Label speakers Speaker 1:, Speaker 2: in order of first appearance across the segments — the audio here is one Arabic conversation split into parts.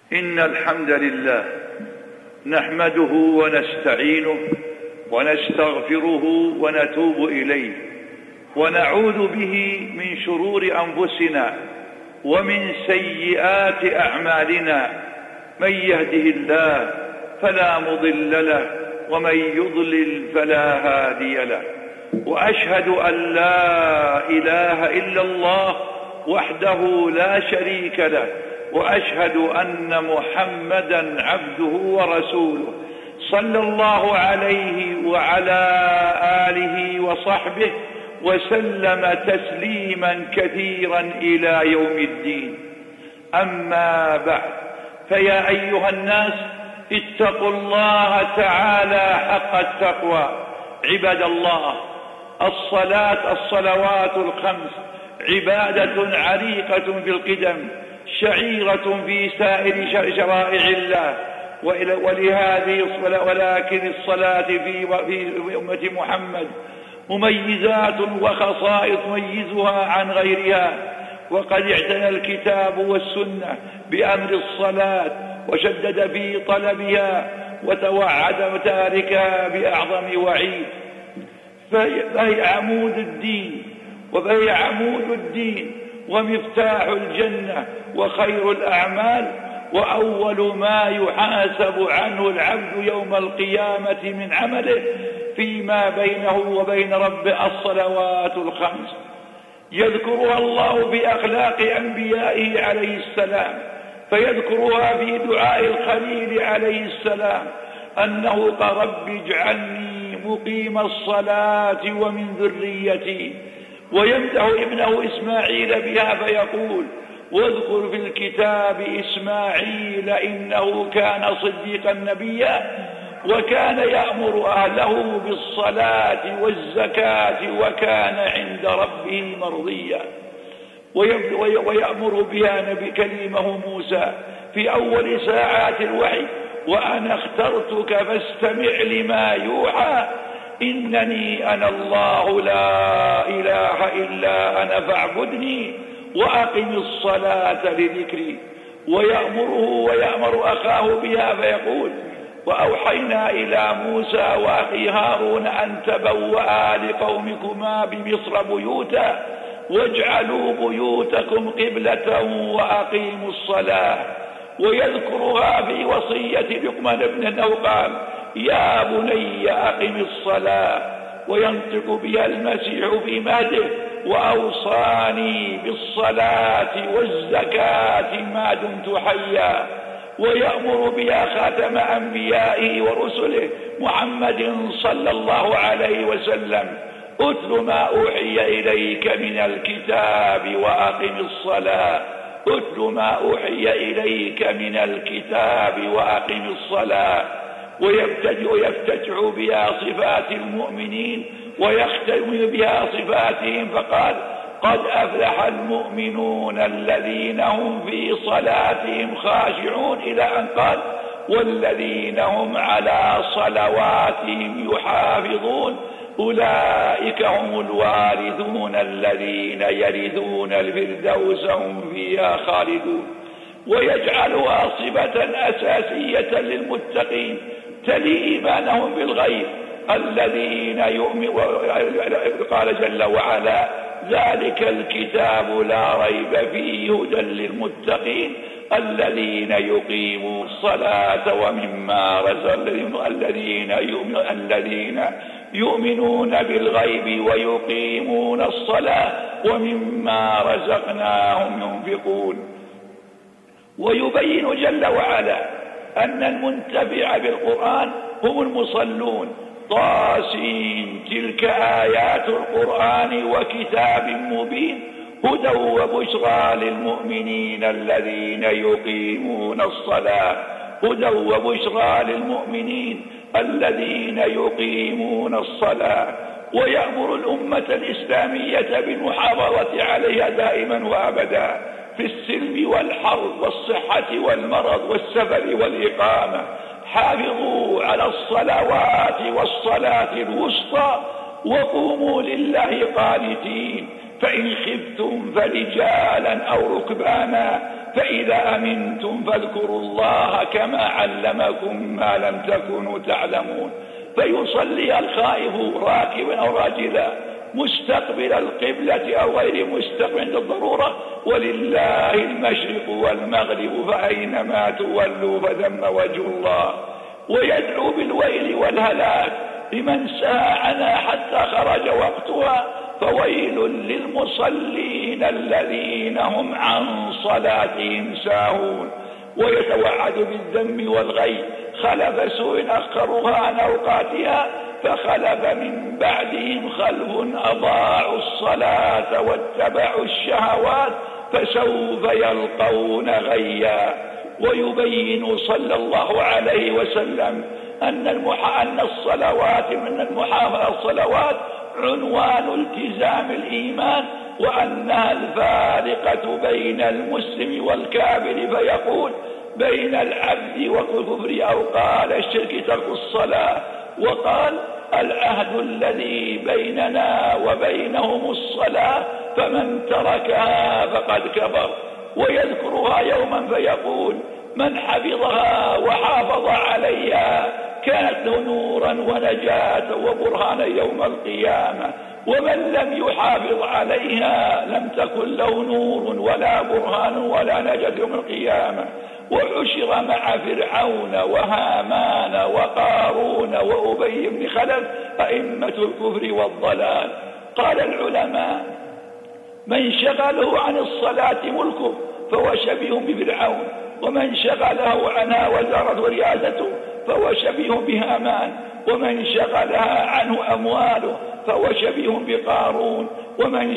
Speaker 1: إن الحمد لله نحمده ونستعينه ونستغفره ونتوب إليه، ونعوذ به من شرور أنفسنا ومن سيئات أعمالنا. من يهده الله فلا مضل له، ومن يضلل فلا هادي له. وأشهد أن لا إله إلا الله وحده لا شريك له، وأشهد أن محمدا عبده ورسوله، صلى الله عليه وعلى آله وصحبه وسلم تسليما كثيرا إلى يوم الدين. أما بعد، فيا أيها الناس اتقوا الله تعالى حق التقوى. عباد الله، الصلوات الخمس عبادة عريقة في القدم، شعيرة في سائر شرائع الله، ولكن الصلاة في أمة محمد مميزات وخصائص تميزها عن غيرها. وقد اعتنى الكتاب والسنة بأمر الصلاة وشدد في طلبها، وتوعد تاركها بأعظم وعيد. فهي عمود الدين ومفتاح الجنة وخير الأعمال، وأول ما يحاسب عنه العبد يوم القيامة من عمله فيما بينه وبين ربه الصلوات الخمس. يذكرها الله بأخلاق أنبيائه عليه السلام، فيذكرها في دعاء الخليل عليه السلام أنه قال: رب اجعلني مقيم الصلاة ومن ذريتي. ويمدح ابنه إسماعيل بها فيقول: واذكر في الكتاب إسماعيل إنه كان صديقا نبيا، وكان يأمر أهله بالصلاة والزكاة، وكان عند ربه مرضيا. ويأمر بها نبي كلمه موسى في أول ساعات الوحي: وأنا اخترتك فاستمع لما يوحى، إنني أنا الله لا إله إلا أنا فاعبدني وأقم الصلاة لذكري. ويأمر أخاه بها فيقول: وأوحينا إلى موسى وأخي هارون أن تبوأ لقومكما بمصر بيوتا واجعلوا بيوتكم قبلة وأقيموا الصلاة. ويذكرها في وصية لقمان بن قال: يا بني أقم الصلاة. وينطق بها المسيح في مهده: وأوصاني بالصلاة والزكاة ما دمت حيا. ويأمر بها خاتم أنبيائه ورسله محمد صلى الله عليه وسلم: اتل ما أوحي إليك من الكتاب وأقم الصلاة. اتل ما أوحي إليك من الكتاب وأقم الصلاة. ويفتتح بها صفات المؤمنين ويختم بها صفاتهم، فقال: قد أفلح المؤمنون الذين هم في صلاتهم خاشعون، إلى أن قال: والذين هم على صلواتهم يحافظون، أولئك هم الوارثون الذين يرثون الفردوس هم فيها خالدون. ويجعلها صفة أساسية للمتقين تلي إيمانهم بالغيب الذين يؤمنون. قال جل وعلا: ذلك الكتاب لا ريب فيه هدى للمتقين الذين يقيمون الصلاة ومما رزقناهم، الذين يؤمنون بالغيب ويقيمون الصلاة ومما رزقناهم ينفقون. ويبين جل وعلا أن المنتفع بالقرآن هم المصلون. طاسين تلك آيات القرآن وكتاب مبين، هدى وبشرى للمؤمنين الذين يقيمون الصلاة. هدى وبشرى للمؤمنين الذين يقيمون الصلاة. ويأمر الأمة الإسلامية بالمحافظة عليها دائما وأبدا في السلم والحرب والصحة والمرض والسفر والإقامة. حافظوا على الصلوات والصلاة الوسطى وقوموا لله قانتين، فإن خفتم فرجالا أو ركبانا فإذا أمنتم فاذكروا الله كما علمكم ما لم تكونوا تعلمون. فيصلي الخائف راكبا أو راجلا مستقبل القبلة أو غير مستقبل عند الضرورة، ولله المشرق والمغرب فأينما تولوا فثم وجه الله. ويدعو بالويل والهلاك لمن سعى عنها حتى خرج وقتها، فويل للمصلين الذين هم عن صلاتهم ساهون. ويتوعد بالذم والغي خلف سوء أخروها عن أوقاتها، فخلف من بعدهم خلف أضاعوا الصلاة واتبعوا الشهوات فسوف يلقون غيا. ويبين صلى الله عليه وسلم أن الصلوات من المحافظة الصلوات عنوان التزام الإيمان، وأنها الفارقة بين المسلم والكافر، فيقول بين العبد والكفر، أو قال الشرك ترك الصلاة، وقال العهد الذي بيننا وبينهم الصلاة فمن تركها فقد كفر. ويذكرها يوما فيقول من حفظها وحافظ عليها كانت له نورا ونجاة وبرهانا يوم القيامة، ومن لم يحافظ عليها لم تكن له نور ولا برهان ولا نجاة يوم القيامة. وحشر مع فرعون وهامان وقارون وأبي بن خلف أئمة الكفر والضلال. قال العلماء من شغله عن الصلاة ملكه فهو شبيه بفرعون، ومن شغله عنها وزارة ورياسته فهو شبيه بهامان، ومن شغلها عنه أمواله فهو شبيه بقارون، ومن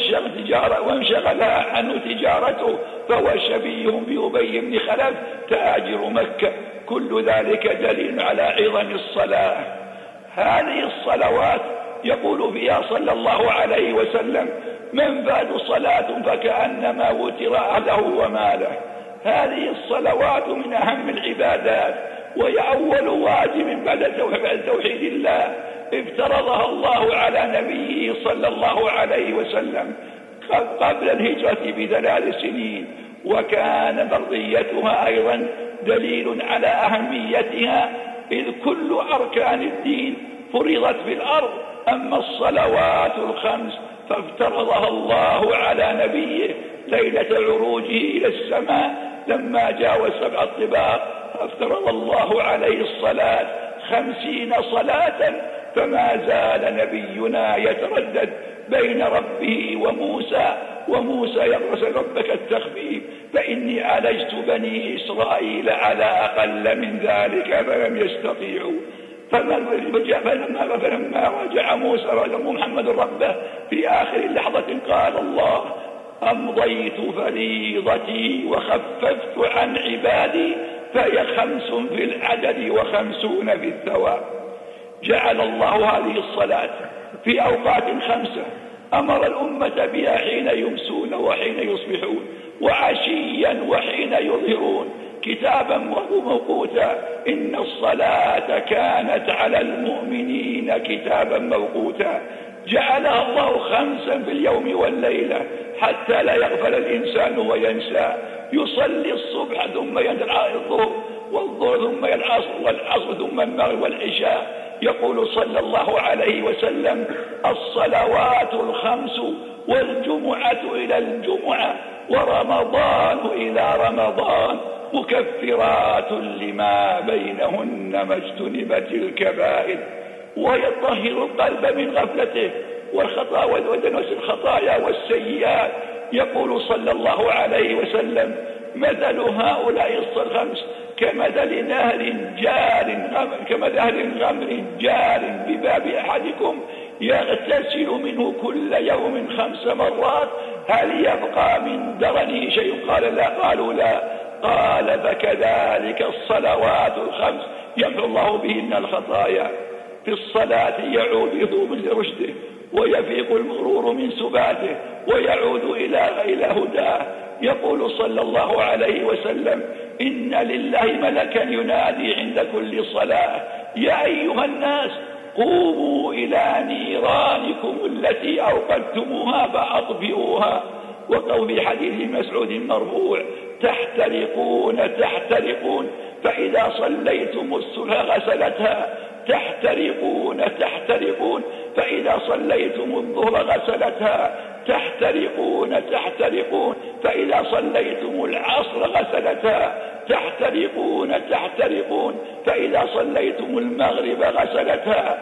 Speaker 1: شغلها عنه تجارته فهو شبيه بأبي بن خلف تاجر مكة. كل ذلك دليل على عظم الصلاة. هذه الصلوات يقول فيها صلى الله عليه وسلم من فات صلاة فكأنما وتر أهله وماله. هذه الصلوات من أهم العبادات، وهي أول واجب بعد توحيد الله افترضها الله على نبيه صلى الله عليه وسلم قبل الهجرة ب3 سنين، وكان فرضيتها أيضا دليل على أهميتها، إذ كل أركان الدين فرضت في الأرض، أما الصلوات الخمس فافترضها الله على نبيه ليلة عروجه إلى السماء لما جاوز 7 طباق، فافترض الله عليه الصلاة 50 صلاة، فما زال نبينا يتردد بين ربه وموسى يقول ربك التخفيف فإني عالجت بني إسرائيل على أقل من ذلك فلم يستطيعوا. فلما رجع موسى محمد ربه في آخر لحظة قال الله أمضيت فريضتي وخففت عن عبادي فهي 5 في العدد و50 في الثواب. جعل الله هذه الصلاة في أوقات 5 أمر الأمة بها حين يمسون وحين يصبحون وعشيا وحين يظهرون كتابا موقوتا، إن الصلاة كانت على المؤمنين كتابا موقوتا. جعلها الله 5 في اليوم والليلة حتى لا يغفل الإنسان وينسى. يصلي الصبح ثم ينزل الظهر، والظهر ثم العصر، والعصر ثم المغرب والعشاء. يقول صلى الله عليه وسلم الصلوات 5 والجمعة إلى الجمعة ورمضان إلى رمضان مكفرات لما بينهن ما اجتنبت الكبائر. ويطهر القلب من غفلته والخطا ودنس الخطايا والسيئات. يقول صلى الله عليه وسلم مثل هؤلاء 5 كمثل نهر غمر جار بباب أحدكم يغتسل منه كل يوم 5 مرات هل يبقى من درنه شيء؟ قال لا. قالوا لا. قال فكذلك الصلوات 5 يمحو الله بهن الخطايا. في الصلاة يعود يذوب لرشده ويفيق المغرور من سباته ويعود إلى هداه. يقول صلى الله عليه وسلم إن لله ملكا ينادي عند كل صلاة يا أيها الناس قوموا إلى نيرانكم التي أوقدتموها فأطفئوها. وقول في حديث مسعود مرفوع تحترقون فإذا صليتم الصبح غسلتها، تحترقون فإذا صليتم الظهر غسلتها، تحترقون فإذا صليتم العصر غسلتها، تحترقون فإذا صليتم المغرب غسلتها،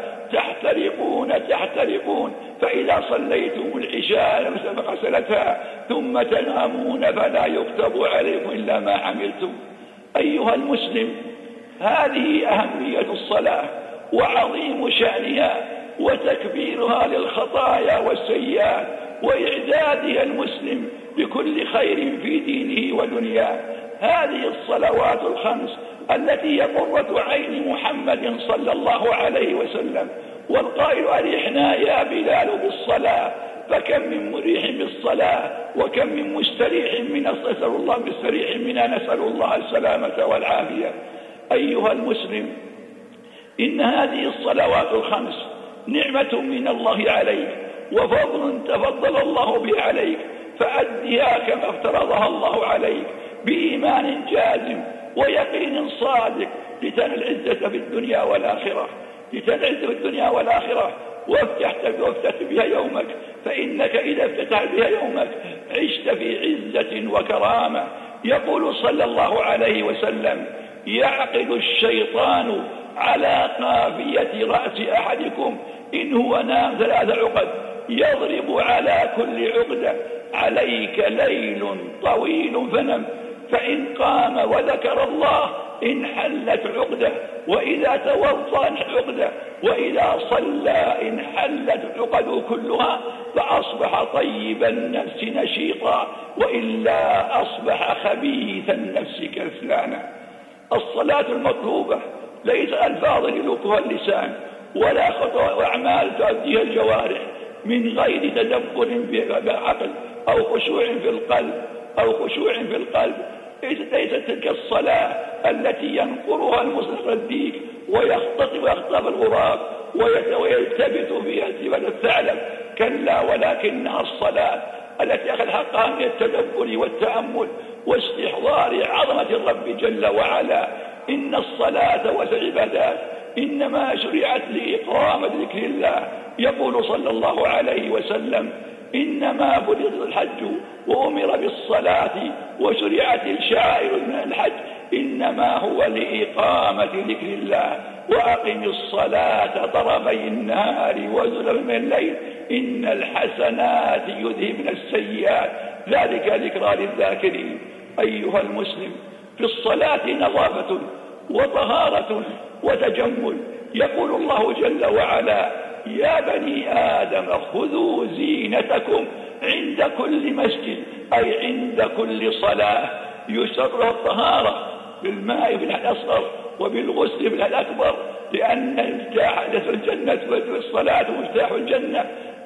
Speaker 1: تحترقون فإذا صليتم العشاء غسلتها، ثم تنامون فلا يكتب عليكم إلا ما عملتم. أيها المسلم، هذه أهمية الصلاة وعظيم شأنها وتكبيرها للخطايا والسيئات وإعدادها المسلم بكل خير في دينه ودنياه. هذه الصلوات الخمس التي هي قرة عين محمد صلى الله عليه وسلم، والقائل أرحنا يا بلال بالصلاة، فكم من مريح بالصلاة وكم من مستريح من نسأل الله مستريح منا، نسأل الله السلامة والعافية. أيها المسلم، إن هذه الصلوات الخمس نعمة من الله عليك وفضل تفضل الله به عليك، فأدها كما افترضها الله عليك بإيمان جازم ويقين صادق لتنال العزة في الدنيا والآخرة، وافتح بها يومك، فإنك إذا افتتح بها يومك عشت في عزة وكرامة. يقول صلى الله عليه وسلم: يعقد الشيطان على قافية رأس أحدكم إن هو نام 3 عقد، يضرب على كل عقدة: عليك ليل طويل فنم، فإن قام وذكر الله انحلت عقدة، وإذا توضأ عقدة، وإذا صلى انحلت عقد كلها، فأصبح طيب النفس نشيطا، وإلا أصبح خبيث النفس كسلانا. الصلاة المطلوبة ليس ألفاظ يلوكها اللسان ولا خطوة وأعمال تؤديها الجوارح من غير تدبر بالعقل أو خشوع في القلب. ليست تلك الصلاة التي ينقرها المصرف الديك ويخطف الغراب ويلتبت فيها التبت الثعلب، كلا، ولكنها الصلاة التي أخذ حقها من التدبر والتأمل واستحضار عظمة الرب جل وعلا. إن الصلاة والعبادات إنما شرعت لإقامة ذكر الله. يقول صلى الله عليه وسلم: إنما فرض الحج وأمر بالصلاة وشرعت الشعائر من الحج، إنما هو لإقامة ذكر الله. وأقم الصلاة طرفي النهار وزلفا من الليل إن الحسنات يذهبن السيئات ذلك ذكرى للذاكرين. أيها المسلم، في الصلاة نظافة وطهارة وتجمل. يقول الله جل وعلا: يا بني آدم خذوا زينتكم عند كل مسجد، أي عند كل صلاة. يشرع الطهارة بالماء في الأصغر وبالغسل في الأكبر، لأن مفتاح الجنة والصلاة مفتاح الجنة،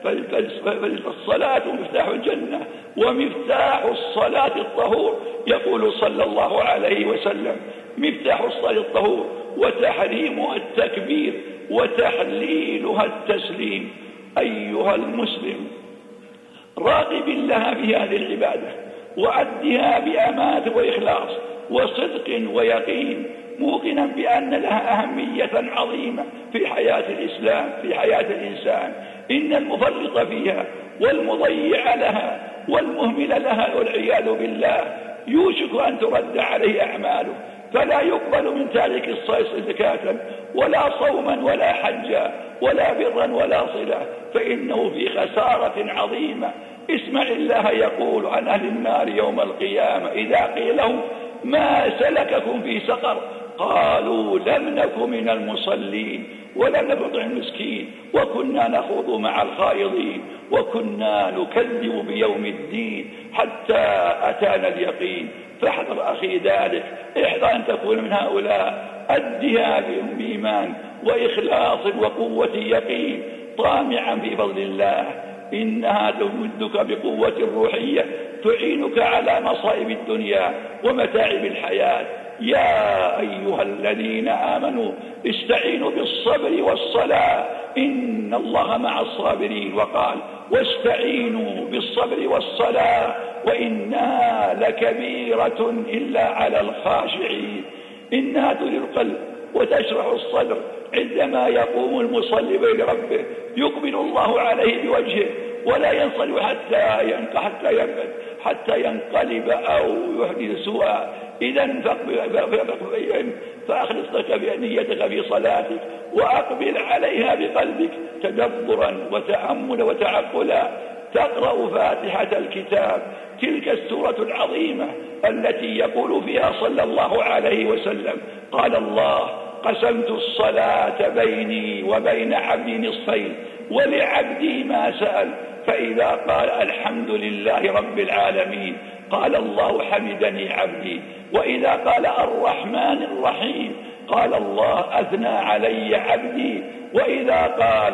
Speaker 1: فالصلاة مفتاح الجنة ومفتاح الصلاة الطهور. يقول صلى الله عليه وسلم: مفتاح الصلاة الطهور، وتحريمها التكبير، وتحليلها التسليم. أيها المسلم، راقب الله في هذه العبادة وأدها بأمانة وإخلاص وصدق ويقين، موقنا بأن لها أهمية عظيمة في حياة الإسلام، في حياة الإنسان. إن المفرط فيها والمضيع لها والمهمل لها والعياذ بالله يوشك أن ترد عليه أعماله، فلا يقبل من تارك الصلاة زكاة ولا صوما ولا حجا ولا برا ولا صلة، فإنه في خسارة عظيمة. اسمع الله يقول عن أهل النار يوم القيامة إذا قيل لهم: ما سلككم في سقر؟ قالوا: لم نك من المصلين ولم نك نطعم المسكين وكنا نخوض مع الخائضين وكنا نكذب بيوم الدين حتى أتانا اليقين. فاحذر أخي ذلك، احذر أن تكون من هؤلاء. أدها بإيمان وإخلاص وقوة يقين، طامعا في فضل الله. إنها تمدك بقوة روحية تعينك على مصائب الدنيا ومتاعب الحياة. يا يا أيها الذين آمنوا استعينوا بالصبر والصلاة إن الله مع الصابرين، وقال واستعينوا بالصبر والصلاة وإنها لكبيرة إلا على الخاشعين. إنها تثير القلب وتشرح الصدر عندما يقوم المصلي بين ربه، يقبل الله عليه بوجهه ولا ينصرف حتى ينقلب أو يحدث سوءا. إذن فأخلص لك نيتك في صلاتك وأقبل عليها بقلبك تدبرا وتأملا وتعقلا. تقرأ فاتحة الكتاب، تلك السورة العظيمة التي يقول فيها صلى الله عليه وسلم قال الله قسمت الصلاة بيني وبين عبدي نصفين ولعبدي ما سأل، فإذا قال الحمد لله رب العالمين قال الله حمدني عبدي، وإذا قال الرحمن الرحيم قال الله أثنى علي عبدي، وإذا قال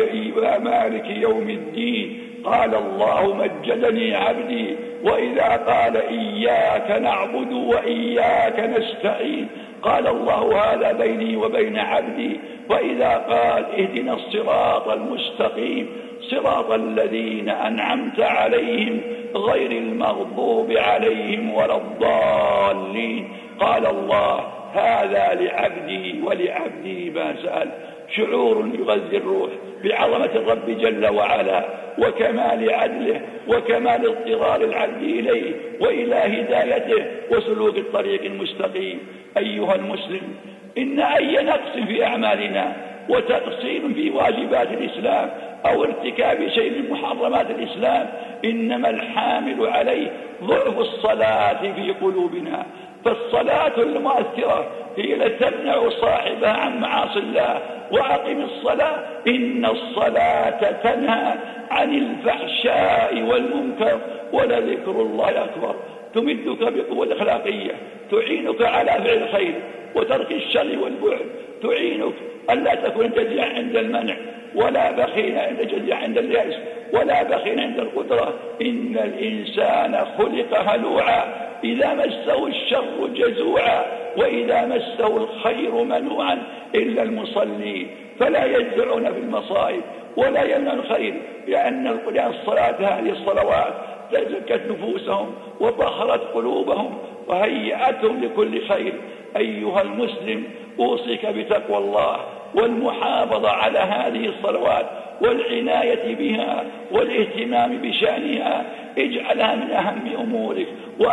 Speaker 1: مالك يوم الدين قال الله مجدني عبدي، وإذا قال إياك نعبد وإياك نستعين قال الله هذا بيني وبين عبدي، وإذا قال اهدنا الصراط المستقيم صراط الذين أنعمت عليهم غير المغضوب عليهم ولا الضالين قال الله هذا لعبدي ولعبدي ما سأل. شعور يغذي الروح بعظمة الرب جل وعلا وكمال عدله وكمال اضطرار العبد إليه وإلى هدايته وسلوك الطريق المستقيم. أيها المسلم، إن أي نقص في أعمالنا وتقصير في واجبات الإسلام أو ارتكاب شيء من محرمات الإسلام إنما الحامل عليه ضعف الصلاة في قلوبنا. فالصلاة المؤثرة هي التي تمنع صاحبها عن معاصي الله. وأقم الصلاة إن الصلاة تنهى عن الفحشاء والمنكر ولذكر الله أكبر. تمدك بقوة أخلاقية تعينك على فعل الخير وترك الشر والبعد، تعينك ألا تكون جزيعا عند المنع ولا بخيلا عند اليأس ولا بخيلا عند القدرة. إن الإنسان خلق هلوعا إذا مسه الشر جزوعا وإذا مسه الخير منوعا إلا المصلين، فلا يجزعون في المصائب ولا يمنع الخير، لأن الصلاة هذه الصلوات تزكت نفوسهم وطهرت قلوبهم وهيئتهم لكل خير. أيها المسلم، أوصيك بتقوى الله والمحافظة على هذه الصلوات والعناية بها والاهتمام بشأنها. اجعلها من أهم أمورك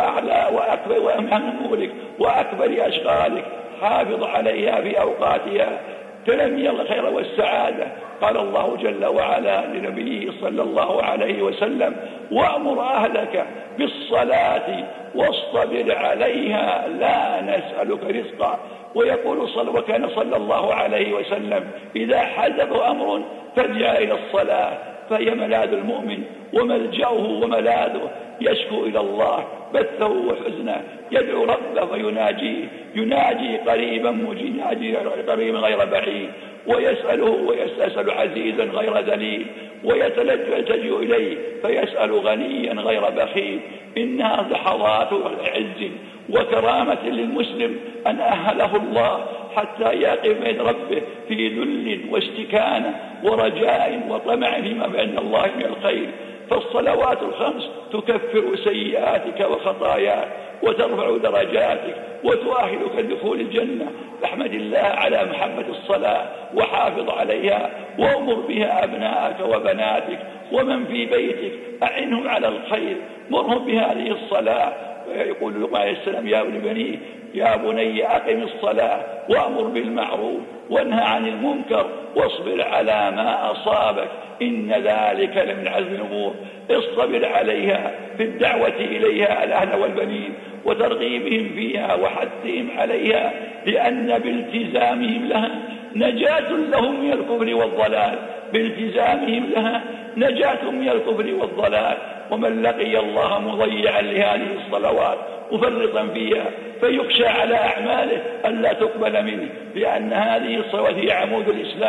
Speaker 1: وأكبر أشغالك. حافظ عليها في أوقاتها تنمي الخير والسعادة. قال الله جل وعلا لنبيه صلى الله عليه وسلم وأمر أهلك بالصلاة واصطبر عليها لا نسألك رزقا. ويقول وكان صلى الله عليه وسلم إذا حزبه أمر فارجع إلى الصلاة فهي ملاذ المؤمن وملجأه وملاذه. يشكو إلى الله بثه وحزنه، يدعو ربه ويناجيه، يناجي قريبا قريبا غير بعيد، ويسأله ويسأل عزيزا غير ذليل، ويتلجأ إليه فيسأل غنيا غير بخيل. إنها لحظات عز وكرامة للمسلم أن أهله الله حتى يقف بين ربه في ذل واستكانة ورجاء وطمع فيما بين الله من الخير. فالصلوات الخمس تكفر سيئاتك وخطاياك وترفع درجاتك وتؤهلك لدخول الجنة. فاحمد الله على محبة الصلاة وحافظ عليها وأمر بها أبنائك وبناتك ومن في بيتك، أعنهم على الخير، مرهم بهذه الصلاة. يقول لقمان عليه السلام يا بني أقم الصلاة وأمر بالمعروف وانهى عن المنكر واصبر على ما أصابك إن ذلك لمن عزم الأمور. اصطبر عليها في الدعوة إليها الأهل والبنين وترغيبهم فيها وحثهم عليها، لأن بالتزامهم لها نجاة لهم من الكفر والضلال. بالتزامهم لها نجاة من الكفر والضلال. ومن لقي الله مضيعا لهذه الصلوات مفرطا فيها فيخشى على أعماله ألا تقبل منه، لأن هذه الصلوات هي عمود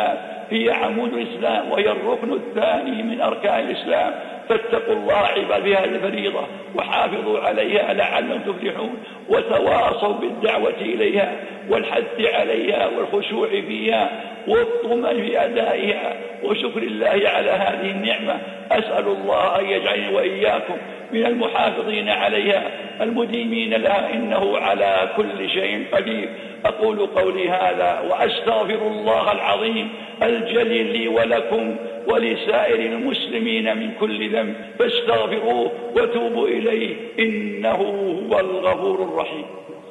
Speaker 1: الإسلام وهي الركن الثاني من أركان الإسلام. فاتقوا الله عباد بهذه الفريضة وحافظوا عليها لعلهم تفلحون، وتواصوا بالدعوة إليها والحث عليها والخشوع فيها والطمأن في أدائها وشكر الله على هذه النعمة. أسأل الله أن يجعلني وإياكم من المحافظين عليها المديمين لها، إنه على كل شيء قدير. أقول قولي هذا وأستغفر الله العظيم الجليل لي ولكم ولسائر المسلمين من كل ذنب، فاستغفروه وتوبوا إليه إنه هو الغفور الرحيم.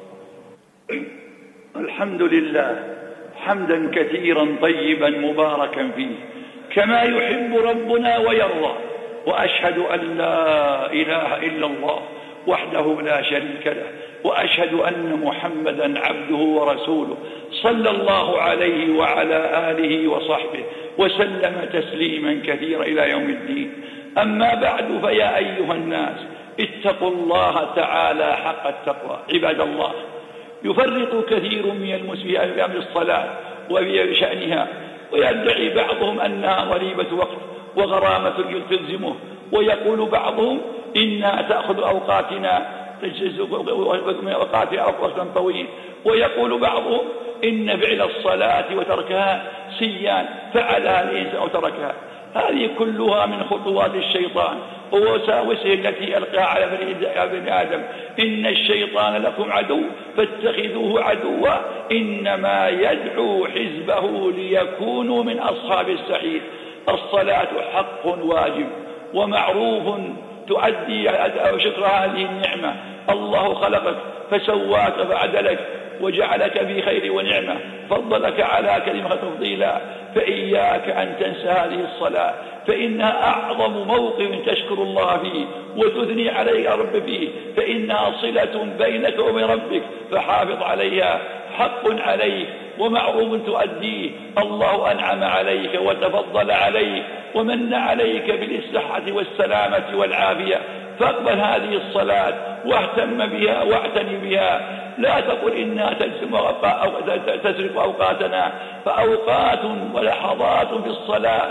Speaker 1: الحمد لله حمدا كثيرا طيبا مباركا فيه كما يحب ربنا ويرضى، وأشهد أن لا إله إلا الله وحده لا شريك له، وأشهد أن محمدا عبده ورسوله صلى الله عليه وعلى آله وصحبه وسلم تسليما كثيرا إلى يوم الدين. أما بعد، فيا أيها الناس اتقوا الله تعالى حق التقوى. عباد الله، يفرط كثير من المسلمين في أمر الصلاة وفي شأنها، ويدعي بعضهم أنها ضريبة وقت وغرامة تلزمه، ويقول بعضهم إنها تأخذ أوقاتنا وقتا طويل، ويقول بعضهم إن فعل الصلاة وتركها سيان فعلها الإنسان أو تركها. هذه كلها من خطوات الشيطان ووساوسه التي ألقاها على بني آدم. إن الشيطان لكم عدو فاتخذوه عدوا إنما يدعو حزبه ليكونوا من أصحاب السعير. الصلاة حق واجب ومعروف تؤدي شكر هذه النعمة. الله خلقك فسواك فعدلك وجعلك في خير ونعمة، فضلك على كلمة تفضيلا، فإياك أن تنسى هذه الصلاة، فإنها أعظم موقف تشكر الله فيه وتثني عليه رب فيه، فإنها صلة بينك وبين ربك، فحافظ عليها. حق عليك ومعروف تؤديه. الله أنعم عليك وتفضل عليك ومن عليك بالصحة والسلامة والعافية، فاقبل هذه الصلاة واهتم بها واعتني بها. لا تقل إنها تسرق أوقاتنا، فأوقات ولحظات في الصلاة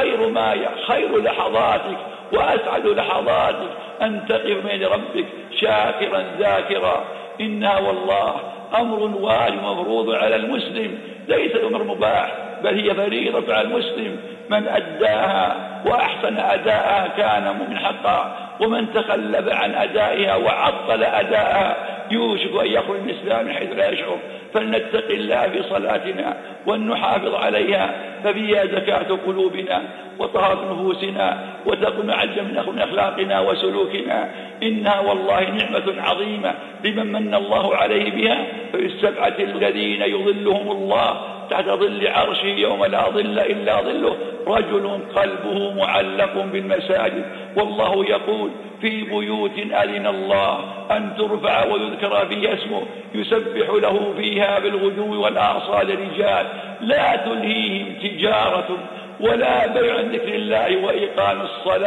Speaker 1: خير لحظاتك وأسعد لحظاتك أن تقف بين ربك شاكرا ذاكرا. إنها والله أمر واجب مفروض على المسلم، ليس أمر مباح، بل هي فريضة على المسلم. من أداها وأحسن أداءها كان مؤمن حقا، ومن تخلف عن أدائها وعطل أدائها يوشك أن يخرج من الإسلام من حيث لا يشعر. فلنتق الله في صلاتنا ونحافظ عليها، ففيها زكاة قلوبنا وطهارة نفوسنا وتقوم عجا من أخلاقنا وسلوكنا. إنها والله نعمة عظيمة لمن من الله عليه بها. في السبعة الذين يظلهم الله تحت ظل عرشه يوم لا ظل إلا ظله، رجل قلبه معلق بالمساجد. والله يقول في بيوت أذن الله أن ترفع ويذكر فيها اسمه يسبح له فيها بالغدو والآصال رجال لا تلهيهم تجارة ولا بيع عن ذكر الله وإقام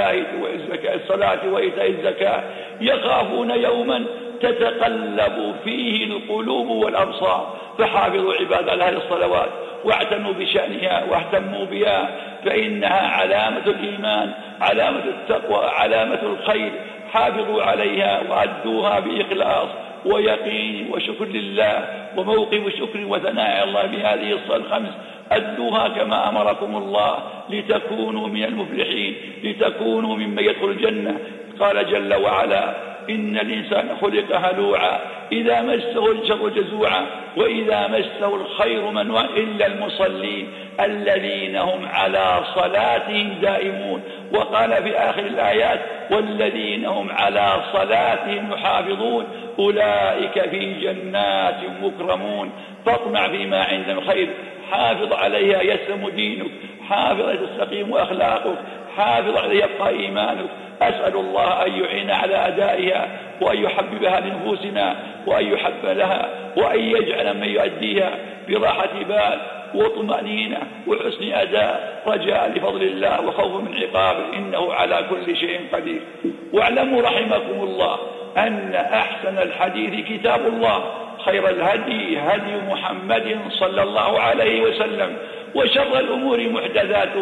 Speaker 1: الصلاة وإيتاء الزكاة، يخافون يوما تتقلب فيه القلوب والأبصار. فحافظوا عباد الله الصلوات واعتنوا بشأنها واهتموا بها، فإنها علامة الإيمان، علامة التقوى، علامة الخير. حافظوا عليها وأدوها بإخلاص ويقين وشكر لله وموقف شكر وثناء الله بهذه الصلاة الخمس. أدوها كما أمركم الله لتكونوا من المفلحين، لتكونوا ممن يدخل الجنة. قال جل وعلا إن الإنسان خلق هلوعا إذا مسه الشر جزوعا وإذا مسه الخير منوعا إلا المصلين الذين هم على صلاتهم دائمون. وقال في آخر الآيات والذين هم على صلاتهم يحافظون أولئك في جنات مكرمون. فاطمع فيما عندهم خير، حافظ عليها يسلم دينك، حافظ عليها تستقيم أخلاقك، حافظ عليها يبقى إيمانك. أسأل الله أن يعين على أدائها وأن يحببها لنفوسنا وأن يحب لها وأن يجعل من يؤديها براحة بال وطمأنينة وحسن أداء، رجاء لفضل الله وخوف من عقابه، إنه على كل شيء قدير. واعلموا رحمكم الله أن أحسن الحديث كتاب الله، خير الهدي هدي محمد صلى الله عليه وسلم، وشر الأمور محدثاتها،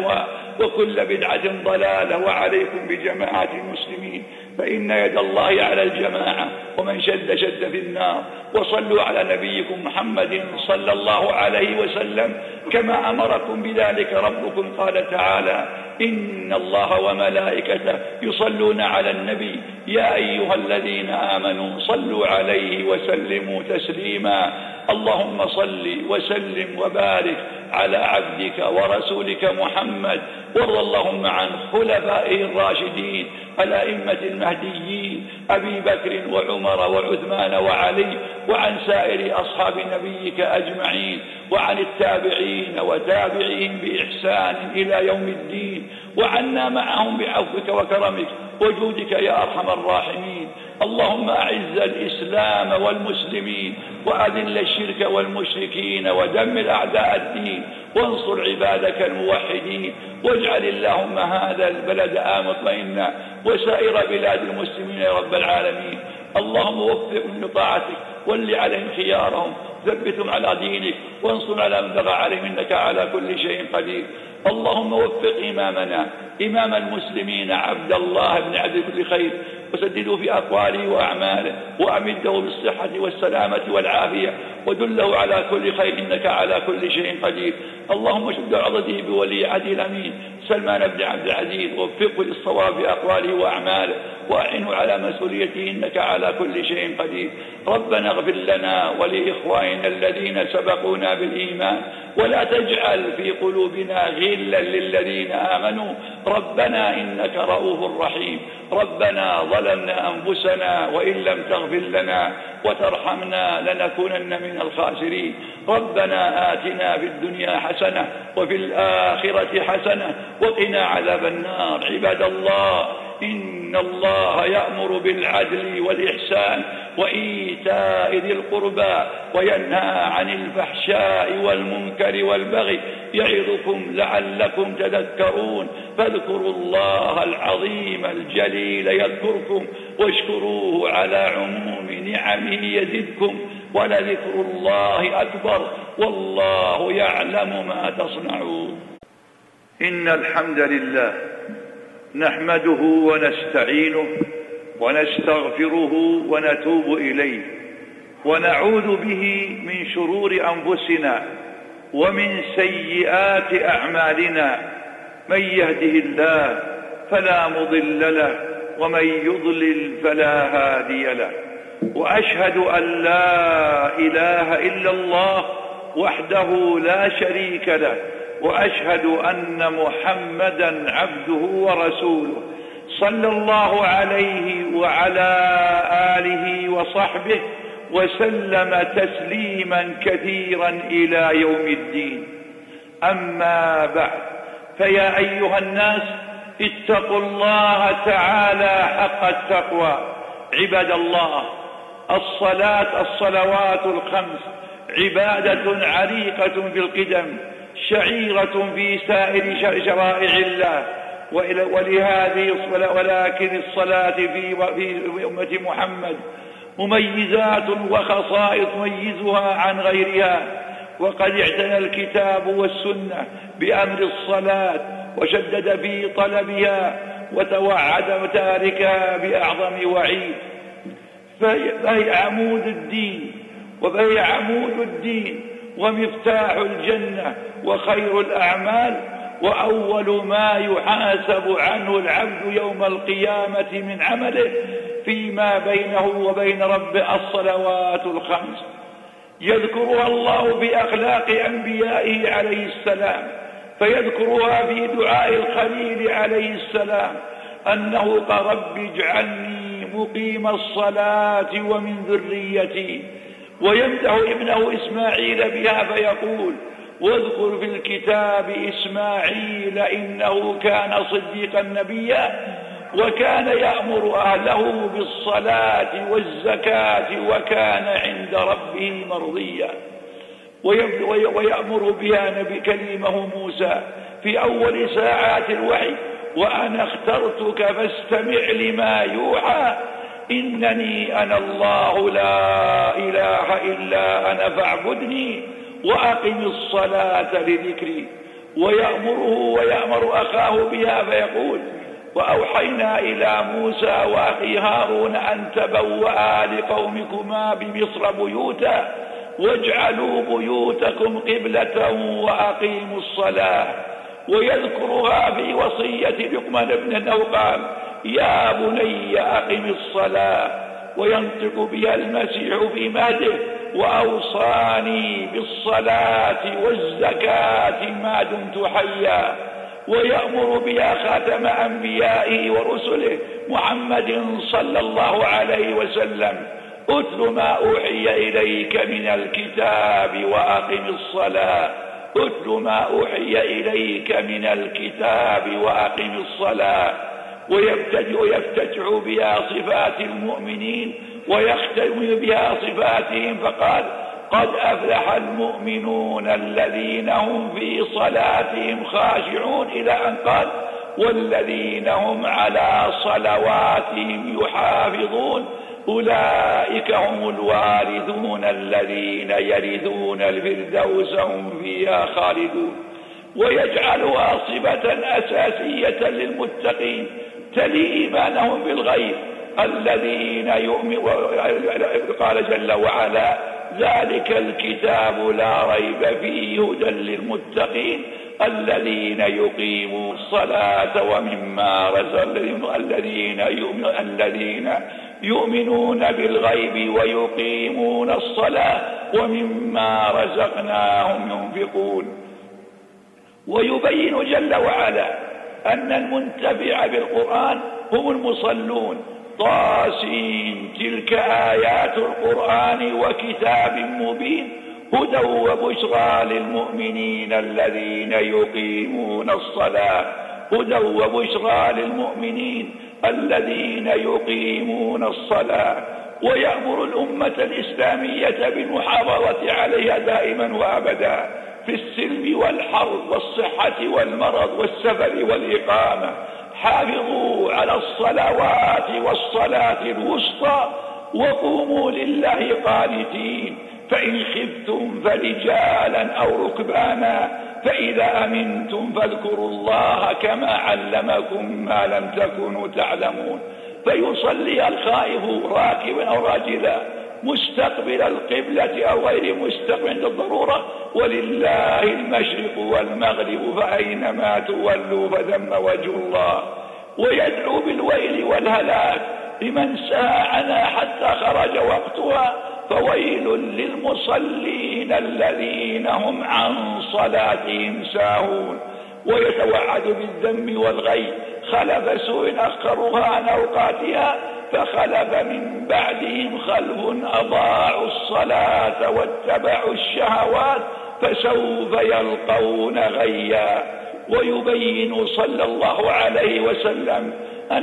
Speaker 1: وكل بدعة ضلالة. وعليكم بجماعة المسلمين فإن يد الله على الجماعة، ومن شد شد في النار. وصلوا على نبيكم محمد صلى الله عليه وسلم كما أمركم بذلك ربكم. قال تعالى: إن الله وملائكته يصلون على النبي يا أيها الذين آمنوا صلوا عليه وسلموا تسليما. اللهم صل وسلم وبارك على عبدك ورسولك محمد، وارض اللهم عن خلفائه الراشدين الأئمة المهديين أبي بكر وعمر وعثمان وعلي، وعن سائر أصحاب نبيك أجمعين، وعن التابعين وتابعين بإحسان إلى يوم الدين، وعنا معهم بعفوك وكرمك وجودك يا أرحم الراحمين. اللهم أعز الإسلام والمسلمين، وأذل الشرك والمشركين، ودمر أعداء الدين، وانصر عبادك الموحدين. واجعل اللهم هذا البلد مطمئنا وسائر بلاد المسلمين يا رب العالمين. اللهم وفقهم لطاعتك، ول عليهم خيارهم، ثبتهم على دينك، وانصر على من بغى عليهم، إنك على كل شيء قدير. اللهم وفق إمامنا إمام المسلمين عبد الله بن عبد كل خير، وسدده في أقواله وأعماله، وأمده بالصحة والسلامة والعافية، ودله على كل خير، إنك على كل شيء قدير. اللهم شد عضده بولي عهده الأمين سلمان بن عبد العزيز، ووفقه للصواب في أقواله وأعماله، وأعنه على مسؤوليته، إنك على كل شيء قدير. ربنا اغفر لنا ولإخواننا الذين سبقونا بالإيمان، ولا تجعل في قلوبنا غلا للذين آمنوا، ربنا إنك رؤوف رحيم. ربنا ظلمنا أنفسنا وإن لم تغفر لنا وترحمنا لنكونن من الخاسرين. ربنا آتنا في الدنيا حسنة وفي الآخرة حسنة وقنا عذاب النار. عباد الله، إن الله يأمر بالعدل والإحسان وإيتاء ذي القربى، وينهى عن الفحشاء والمنكر والبغي، يعظكم لعلكم تذكرون. فاذكروا الله العظيم الجليل يذكركم، واشكروه على عموم نعمه يزدكم، ولذكر الله أكبر، والله يعلم ما تصنعون. إن الحمد لله نحمده ونستعينه ونستغفره ونتوب إليه، ونعوذ به من شرور أنفسنا ومن سيئات أعمالنا. من يهده الله فلا مضل له، ومن يضلل فلا هادي له. وأشهد أن لا إله إلا الله وحده لا شريك له، وأشهد أن محمدا عبده ورسوله، صلى الله عليه وعلى آله وصحبه وسلم تسليما كثيرا إلى يوم الدين. أما بعد، فيا أيها الناس اتقوا الله تعالى حق التقوى. عباد الله، الصلوات الخمس عبادة عريقة في القدم، شعيرة في سائر شرائع الله، ولكن الصلاة في أمة محمد مميزات وخصائص تميزها عن غيرها. وقد اعتنى الكتاب والسنة بأمر الصلاة، وشدد في طلبها، وتوعد تاركها بأعظم وعيد. فهي عمود الدين ومفتاح الجنة وخير الأعمال، وأول ما يحاسب عنه العبد يوم القيامة من عمله فيما بينه وبين ربه الصلوات الخمس. يذكرها الله بأخلاق أنبيائه عليه السلام، فيذكرها في دعاء الخليل عليه السلام أنه قال: رب اجعلني مقيم الصلاة ومن ذريتي. ويمدح ابنه إسماعيل بها فيقول: واذكر في الكتاب إسماعيل إنه كان صديقا نبيا، وكان يأمر أهله بالصلاة والزكاة، وكان عند ربه مرضيا. ويأمر بها كليمه موسى في أول ساعات الوحي: وأنا اخترتك فاستمع لما يوحى، إنني أنا الله لا إله إلا أنا فاعبدني وأقم الصلاة لذكري. ويأمره ويأمر أخاه بها فيقول: وأوحينا إلى موسى وأخي هارون أن تبوأ لقومكما بمصر بيوتا واجعلوا بيوتكم قبلة وأقيموا الصلاة. ويذكرها في وصية لقمان ابنه قال: يا بني أقم الصلاة. وينطق بها المسيح في مهده: وأوصاني بالصلاة والزكاة ما دمت حيا. ويأمر بها خاتم أنبيائه ورسله محمد صلى الله عليه وسلم: اتل ما أوحي إليك من الكتاب وأقم الصلاة. اتل ما أوحي إليك من الكتاب وأقم الصلاة. ويفتتح بها صفات المؤمنين ويختم بها صفاتهم فقال: قد أفلح المؤمنون الذين هم في صلاتهم خاشعون، إلى أن قال: والذين هم على صلواتهم يحافظون أولئك هم الوارثون الذين يرثون الفردوس هم فيها خالدون. ويجعلها صفة أساسية للمتقين تلي إيمانهم بالغيب الذين يؤمنون. قال جل وعلا: ذلك الكتاب لا ريب فيه هدى للمتقين الذين يقيمون الصلاة ومما رزقناهم. الذين يؤمنون بالغيب ويقيمون الصلاة ومما رزقناهم ينفقون. ويبين جل وعلا أن المنتفع بالقرآن هم المصلون. طاسين تلك آيات القرآن وكتاب مبين هدى وبشرى للمؤمنين الذين يقيمون الصلاة. هدى وبشرى للمؤمنين الذين يقيمون الصلاة. ويأمر الأمة الإسلامية بالمحافظة عليها دائما وأبدا في السلم والحرب والصحة والمرض والسفر والإقامة. حافظوا على الصلوات والصلاة الوسطى وقوموا لله قانتين. فإن خفتم فرجالا أو ركبانا فإذا أمنتم فاذكروا الله كما علمكم ما لم تكونوا تعلمون. فيصلي الخائف راكبا أو راجلا مستقبل القبلة أو غير مستقبل عند الضرورة، ولله المشرق والمغرب فأينما تولوا فثم وجه الله. ويدعو بالويل والهلاك لمن سعى عنها حتى خرج وقتها، فويل للمصلين الذين هم عن صلاتهم ساهون. ويتوعد بالذم والغي خلف سوء أخروها عن أوقاتها فخلف من بعدهم خلف أضاعوا الصلاة واتبعوا الشهوات فسوف يلقون غيا. ويبين صلى الله عليه وسلم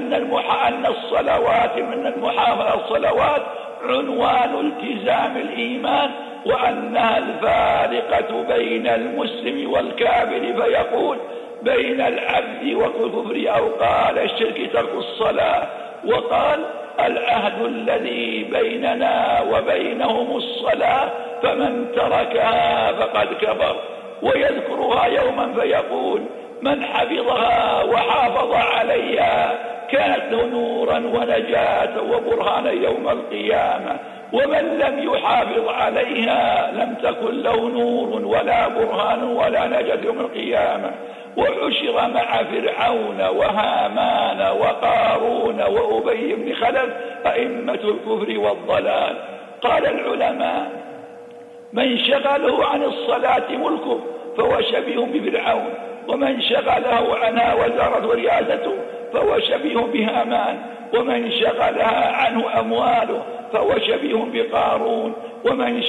Speaker 1: أن الصلوات من المحافظة الصلوات عنوان التزام الإيمان، وأنها الفارقة بين المسلم والكافر، فيقول: بين العبد والكفر أو قال الشرك ترك الصلاة، وقال: العهد الذي بيننا وبينهم الصلاة فمن تركها فقد كفر. ويذكرها يوما فيقول: من حفظها وحافظ عليها كانت له نورا ونجاة وبرهانا يوم القيامة، ومن لم يحافظ عليها لم تكن له نور ولا برهان ولا نجاة يوم القيامة. وحشر مع فرعون وهامان وقارون وأبي بن خلف أئمة الكفر والضلال. قال العلماء: من شغله عن الصلاة ملكه فهو شبيه بفرعون، ومن شغله عنها وزارة ورياسته فهو شبيه بهامان، ومن شغلها عنه أمواله فهو شبيه بقارون، ومن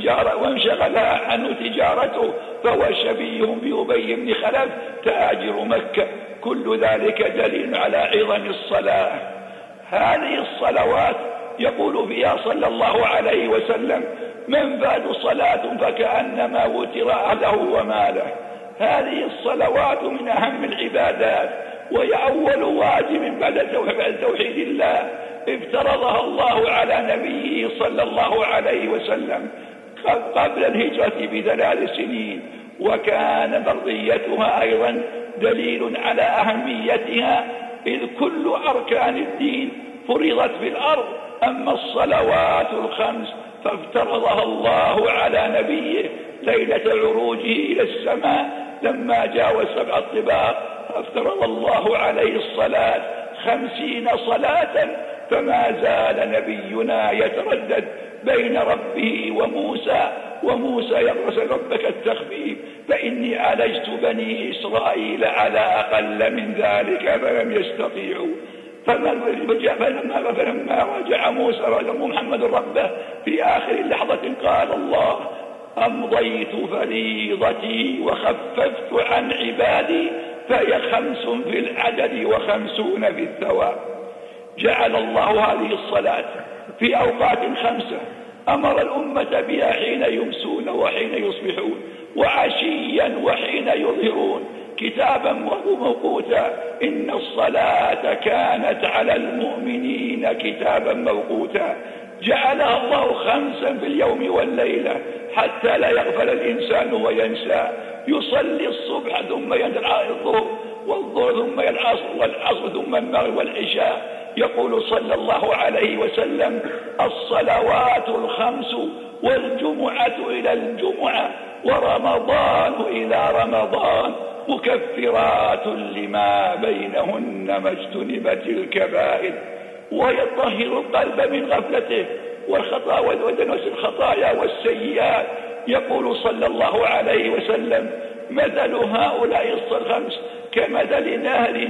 Speaker 1: شغلها عنه تجارته فهو شبيه بأبي بن خلف تاجر مكة. كل ذلك دليل على عظم الصلاة. هذه الصلوات يقول فيها صلى الله عليه وسلم: من فات صلاة فكأنما وتر أهله وماله. هذه الصلوات من أهم العبادات، وهي أول واجب بعد توحيد الله افترضها الله على نبيه صلى الله عليه وسلم قبل الهجرة ب3 سنين، وكان فرضيتها أيضا دليل على أهميتها، إذ كل أركان الدين فرضت في الأرض، أما الصلوات الخمس فافترضها الله على نبيه ليلة عروجه إلى السماء لما جاوز 7 طباق، فافترض الله عليه الصلاة 50 صلاة، فما زال نبينا يتردد بين ربه وموسى يرسل ربك التخفيف، فإني عالجت بني إسرائيل على أقل من ذلك فلم يستطيعوا. فلما رجع محمد ربه في آخر لحظة قال الله: أمضيت فريضتي وخففت عن عبادي، فهي 5 في العدد و50 في الثواب. جعل الله هذه الصلاة في أوقات 5 أمر الأمة بها حين يمسون وحين يصبحون وعشيا وحين يظهرون، كتابا موقوتا، إن الصلاة كانت على المؤمنين كتابا موقوتا. جعلها الله 5 في اليوم والليلة حتى لا يغفل الإنسان وينسى. يصلي الصبح ثم يدعى الظهر، والظهر ثم العصر، والعصر ثم المغرب والعشاء. يقول صلى الله عليه وسلم: الصلوات الخمس والجمعة إلى الجمعة ورمضان إلى رمضان مكفرات لما بينهن ما اجتنبت الكبائر. ويطهر القلب من غفلته ودنس الخطايا والسيئات. يقول صلى الله عليه وسلم: مثل هؤلاء الخمس كمثل نهر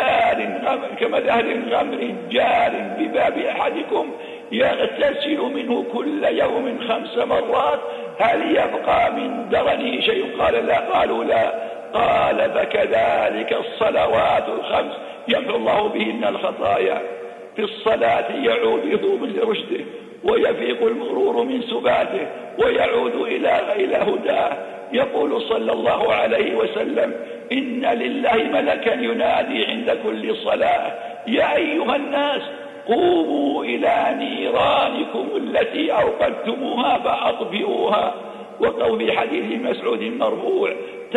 Speaker 1: غمر جار بباب أحدكم يغتسل منه كل يوم 5 مرات، هل يبقى من درنه شيء؟ قال لا. قالوا لا. قال: فكذلك الصلوات الخمس يمحو الله بهن الخطايا. في الصلاة يعود يذوب لرشده ويفيق المغرور من سباته ويعود إلى هداه. يقول صلى الله عليه وسلم: إن لله ملكا ينادي عند كل صلاة: يا أيها الناس قوموا إلى نيرانكم التي أوقدتموها فأطفئوها. وقول حديث مسعود مرفوع: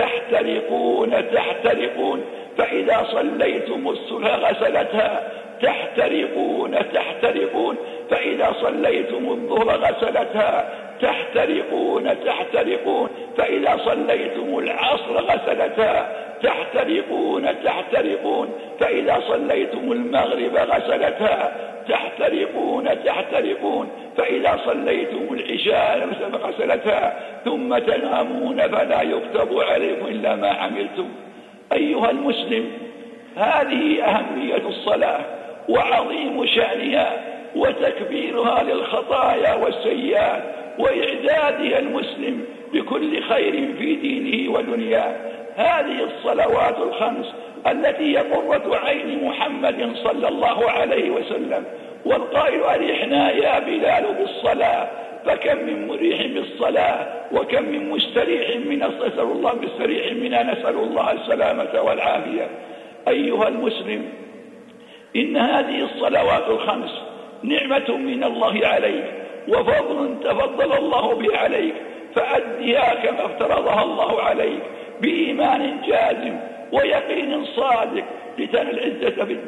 Speaker 1: تحترقون فإذا صليتم الصبح غسلتها، تحترقون فإذا صليتم الظهر غسلتها، تحترقون فإذا صليتم العصر غسلتها، تحترقون فإذا صليتم المغرب غسلتها، تحترقون فإذا صليتم العشاء غسلتها، ثم تنامون فلا يكتب عليكم إلا ما عملتم. أيها المسلم، هذه أهمية الصلاة وعظيم شأنها وتكبيرها للخطايا والسيئات وإعدادها المسلم بكل خير في دينه ودنياه. هذه الصلوات الخمس التي هي قرة عين محمد صلى الله عليه وسلم، والقائل: أرحنا يا بلال بالصلاة، فكم من مريح بالصلاة وكم من مستريح نسأل الله السلامة والعافية. أيها المسلم، إن هذه الصلوات الخمس نعمة من الله عليك وفضل تفضل الله به عليك، فأدها كما افترضها الله عليك بإيمان جازم ويقين صادق لتنال العزة في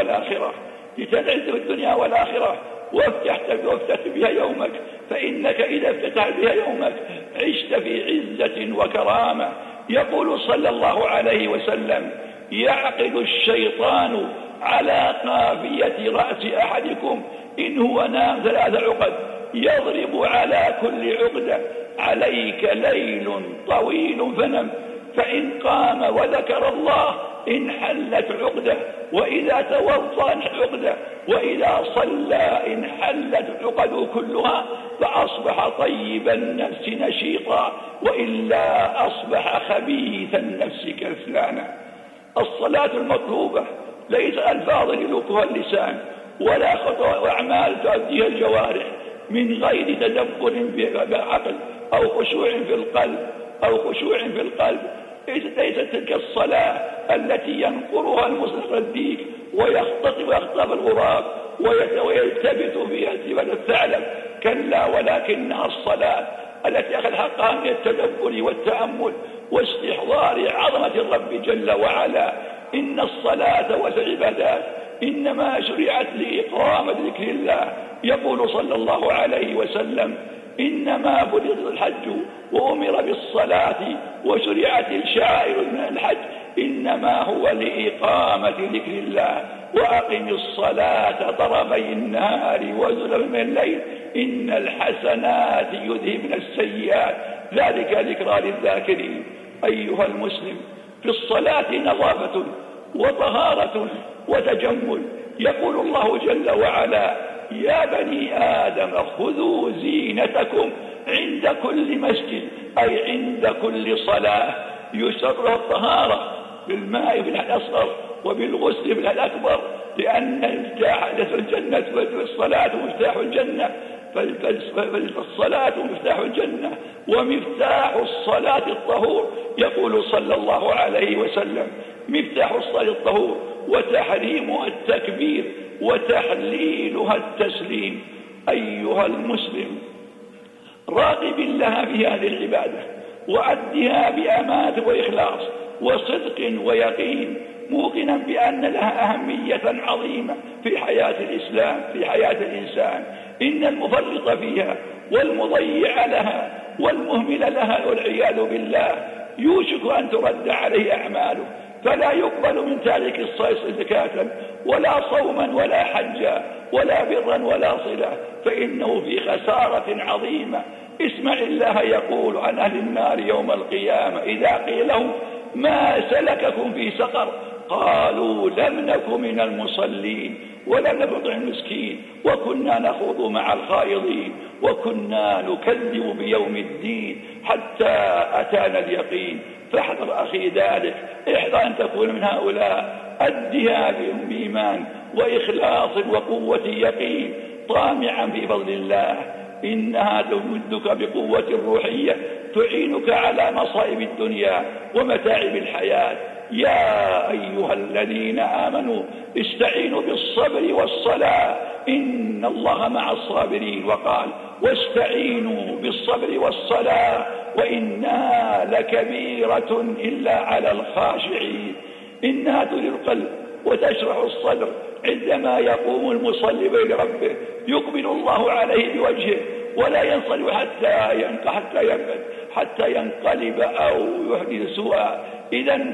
Speaker 1: الدنيا والآخرة. وافتح بها يومك، فإنك إذا افتتح بها يومك عشت في عزة وكرامة. يقول صلى الله عليه وسلم: يعقد الشيطان على قافية رأس أحدكم إن هو نام 3 عقد، يضرب على كل عقدة: عليك ليل طويل فنم، فإن قام وذكر الله انحلت عقدة، وإذا توضأ عقدة، وإذا صلى انحلت عقد كلها، فأصبح طيب النفس نشيطا، وإلا أصبح خبيث النفس كسلانا. الصلاة المطلوبة ليس ألفاظ يلوكها اللسان ولا خطوة أعمال تؤديها الجوارح من غير تدبر بالعقل أو خشوع في القلب. ليست تلك الصلاة التي ينقرها المسلم الديك ويخطف الغراب ويلتبت فيها التبت الثعلب، كلا، ولكنها الصلاة التي أخذ حقها من التدبر والتأمل واستحضار عظمة الرب جل وعلا. إن الصلاة والعبادات إنما شرعت لإقامة ذكر الله. يقول صلى الله عليه وسلم: إنما فرض الحج وأمر بالصلاة وشرعت الشعائر من الحج إنما هو لإقامة ذكر الله. وأقم الصلاة طرفي النهار وزلفا من الليل إن الحسنات يذهبن السيئات ذلك ذكرى للذاكرين. أيها المسلم، في الصلاة نظافة وطهارة وتجمل. يقول الله جل وعلا: يا بني آدم خذوا زينتكم عند كل مسجد، أي عند كل صلاة. يشرع الطهارة بالماء في الحدث الأصغر وبالغسل في الحدث الأكبر، لأن مفتاح الجنة والصلاة مفتاح الجنة، فالصلاة مفتاح الجنة، ومفتاح الصلاة الطهور. يقول صلى الله عليه وسلم: مفتاح الصلاة الطهور وتحريمها التكبير وتحليلها التسليم. أيها المسلم، راقب الله في هذه العبادة وأدها بأمانة وإخلاص وصدق ويقين، موقنا بأن لها أهمية عظيمة في حياة الإسلام، في حياة الإنسان. إن المفرط فيها والمضيع لها والمهمل لها والعياذ بالله يوشك أن ترد عليه أعماله، فلا يقبل من تارك الصلاة زكاة ولا صوما ولا حجا ولا برا ولا صلة، فإنه في خسارة عظيمة. اسمع الله يقول عن أهل النار يوم القيامة إذا قيل لهم: ما سلككم في سقر؟ قالوا: لم نك من المصلين ولم نك نطعم المسكين وكنا نخوض مع الخائضين وكنا نكذب بيوم الدين حتى أتانا اليقين. فاحذر أخي ذلك، احذر أن تكون من هؤلاء. أدها بإيمان وإخلاص وقوة يقين طامعا في فضل الله، إنها تمدك بقوة روحية تعينك على مصائب الدنيا ومتاعب الحياة. يا أيها الذين آمنوا استعينوا بالصبر والصلاة إن الله مع الصابرين، وقال: واستعينوا بالصبر والصلاة وإنها لكبيرة إلا على الخاشعين. إنها تثير القلب وتشرح الصدر عندما يقوم المصلي بين ربه، يقبل الله عليه بوجهه ولا ينصرف حتى ينقلب أو يحدث سوءا. إذن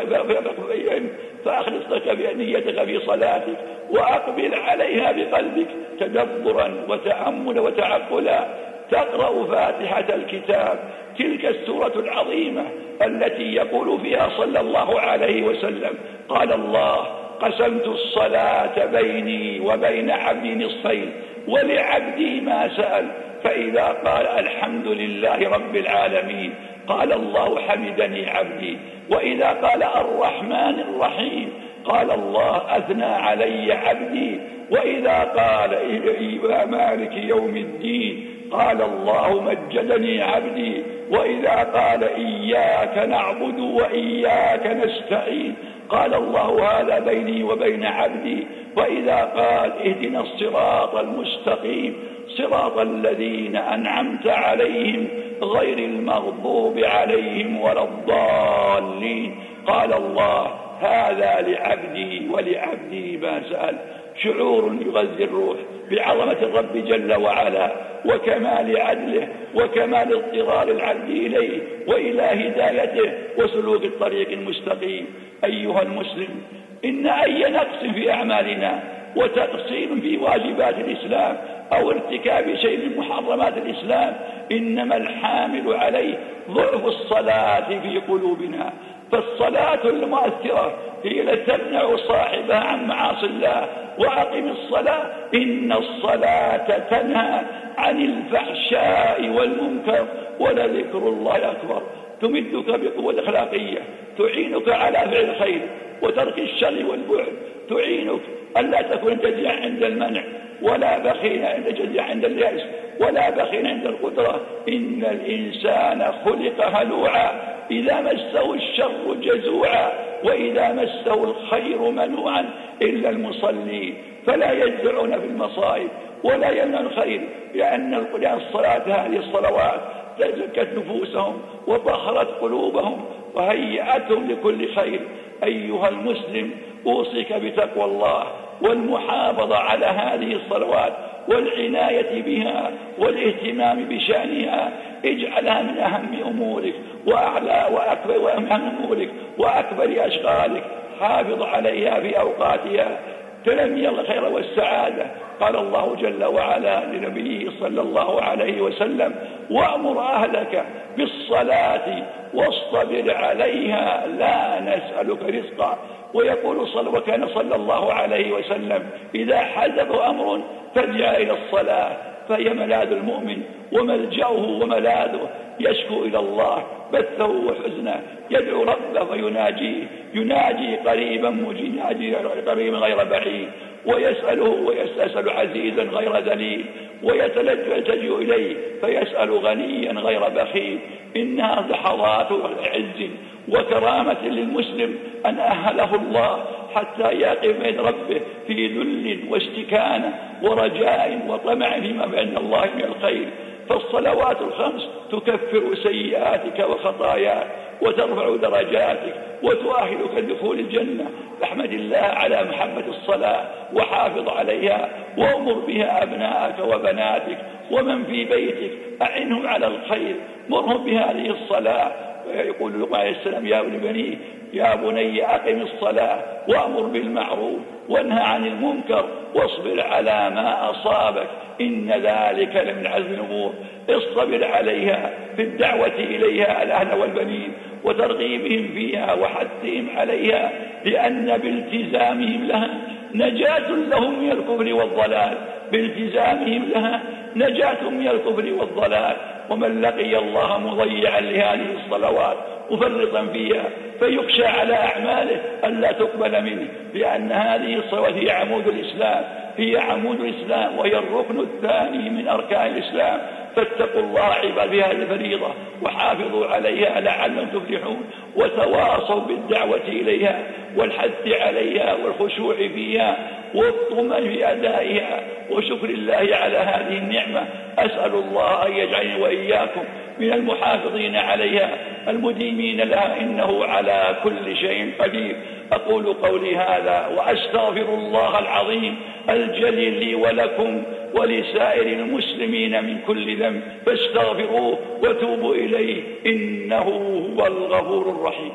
Speaker 1: فأخلص نيتك في صلاتك وأقبل عليها بقلبك تدبرا وتأملا وتعقلا. تقرأ فاتحة الكتاب، تلك السورة العظيمة التي يقول فيها صلى الله عليه وسلم: قال الله: قسمت الصلاة بيني وبين عبدي نصفين ولعبدي ما سأل، فإذا قال الحمد لله رب العالمين قال الله حمدني عبدي، وإذا قال الرحمن الرحيم قال الله أثنى علي عبدي، وإذا قال مالك يوم الدين قال الله مجدني عبدي، وإذا قال إياك نعبد وإياك نستعين قال الله هذا بيني وبين عبدي، وإذا قال اهدنا الصراط المستقيم صراط الذين أنعمت عليهم غير المغضوب عليهم ولا الضالين قال الله هذا لعبدي ولعبدي ما سأل. شعور يغذي الروح بعظمة الرب جل وعلا وكمال عدله وكمال اضطرار العبد إليه وإلى هدايته وسلوك الطريق المستقيم. أيها المسلم، إن أي نقص في أعمالنا وتقصير في واجبات الإسلام أو ارتكاب شيء من محرمات الإسلام إنما الحامل عليه ضعف الصلاة في قلوبنا. فالصلاة المؤثرة هي التي تمنع صاحبها عن معاصي الله. وأقم الصلاة إن الصلاة تنهى عن الفحشاء والمنكر ولذكر الله أكبر. تمدك بقوة أخلاقية تعينك على فعل الخير وترك الشر والبعد، تعينك ألا تكون جزيعا عند المنع ولا بخيلا عند جزيعا عند اليأس ولا بخيلا عند القدرة. إن الإنسان خلق هلوعا إذا مسه الشر جزوعا وإذا مسه الخير منوعا إلا المصلين، فلا يجزعون في المصائب ولا يمنعون الخير، لأن الصلاة هذه الصلوات زكت نفوسهم وطهرت قلوبهم وهيأتهم لكل خير. أيها المسلم، أوصيك بتقوى الله والمحافظة على هذه الصلوات والعناية بها والاهتمام بشأنها. اجعلها من أهم أمورك وأهم أمورك وأكبر أشغالك. حافظ عليها في أوقاتها تنمي الخير والسعادة. قال الله جل وعلا لنبيه صلى الله عليه وسلم: وأمر أهلك بالصلاة واصطبر عليها لا نسألك رزقا. ويقول وكان صلى الله عليه وسلم إذا حدث أمر فارجع إلى الصلاة، فهي ملاذ المؤمن وملجأه وملاذه. يشكو إلى الله بثه وحزنه، يدعو ربه فيناجيه، يناجي قريبا قريبا غير بعيد، ويسأله ويسأل عزيزا غير ذليل، ويتلجأ إليه فيسأل غنيا غير بخيل. إنها لحظات عز وكرامة للمسلم أن أهله الله حتى يقف بين ربه في ذل واستكانة ورجاء وطمع فيما بين الله من الخير. فالصلوات الخمس تكفر سيئاتك وخطاياك وترفع درجاتك وتؤهلك لدخول الجنة. فاحمد الله على محبة الصلاة وحافظ عليها، وأمر بها أبناءك وبناتك ومن في بيتك، أعنهم على الخير، مرهم بهذه الصلاة. ويقول لقمان عليه السلام: يا بني أقم الصلاة وأمر بالمعروف وانهى عن المنكر واصبر على ما أصابك إن ذلك لمن عزم الأمور. اصطبر عليها في الدعوة إليها الأهل والبنين وترغيبهم فيها وحثهم عليها، لأن بالتزامهم لها نجاة لهم من الكفر والضلال. بالتزامهم لها نجاة من الكفر والضلال. ومن لقي الله مضيعا لهذه الصلوات مفرطا فيها فيخشى على أعماله ألا تقبل منه، لأن هذه الصلوات هي عمود الإسلام، هي عمود الإسلام وهي الركن الثاني من أركان الإسلام. فاتقوا الله عباد بهذه الفريضة وحافظوا عليها لعلهم تفلحون، وتواصوا بالدعوة إليها والحث عليها والخشوع فيها والطمأنينة في أدائها وشكر الله على هذه النعمة. أسأل الله أن يجعلني وإياكم من المحافظين عليها المديمين لها، إنه على كل شيء قدير. أقول قولي هذا وأستغفر الله العظيم الجليل لي ولكم ولسائر المسلمين من كل ذنب، فاستغفروه وتوبوا إليه إنه هو الغفور الرحيم.